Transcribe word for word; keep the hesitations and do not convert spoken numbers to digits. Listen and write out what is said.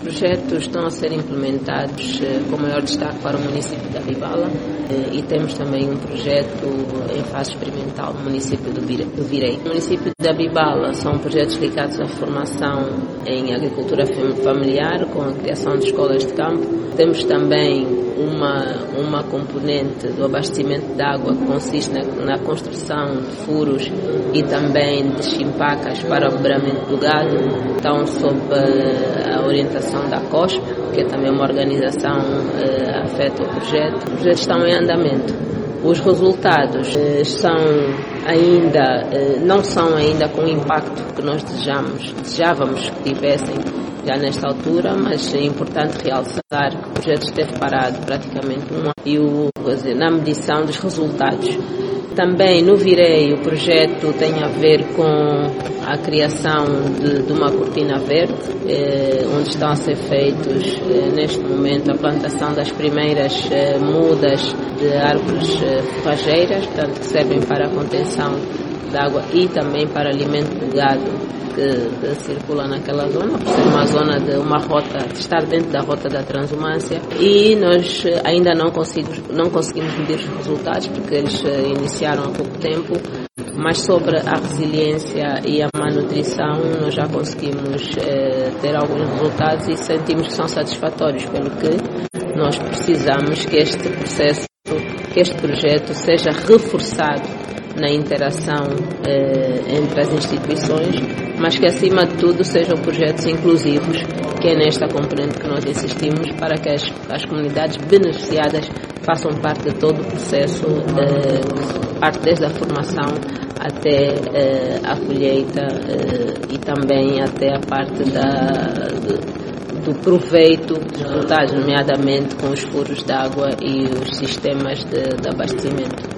projetos estão a ser implementados com maior destaque para o município de Abibala e temos também um projeto em fase experimental no município do Virei. No município de Abibala são projetos ligados à formação em agricultura familiar, com a criação de escolas de campo. Temos também uma, uma componente do abastecimento de água que consiste na, na construção de furos e também de chimpacas para o beberamento do gado. Então, sob a orientação da C O S P, que é também uma organização que afeta o projeto, os projetos estão em andamento. Os resultados eh, são ainda, eh, não são ainda com o impacto que nós desejamos, desejávamos que tivessem já nesta altura, mas é importante realçar que o projeto esteve parado praticamente um ano e o, dizer, na medição dos resultados. Também no Virei o projeto tem a ver com a criação de, de uma cortina verde, eh, onde estão a ser feitos eh, neste momento a plantação das primeiras eh, mudas de árvores eh, forrageiras, portanto que servem para a contenção de água e também para alimento do gado que, que circula naquela zona, por ser uma zona de uma rota, de estar dentro da rota da transumância, e nós ainda não conseguimos, não conseguimos medir os resultados porque eles iniciaram há pouco tempo, mas sobre a resiliência e a malnutrição nós já conseguimos eh, ter alguns resultados e sentimos que são satisfatórios, pelo que nós precisamos que este processo, que este projeto seja reforçado na interação eh, entre as instituições, mas que acima de tudo sejam projetos inclusivos, que é nesta componente que nós insistimos, para que as, as comunidades beneficiadas façam parte de todo o processo, eh, parte desde a formação até eh, a colheita eh, e também até a parte da, de, do proveito dos resultados, nomeadamente com os furos de água e os sistemas de, de abastecimento.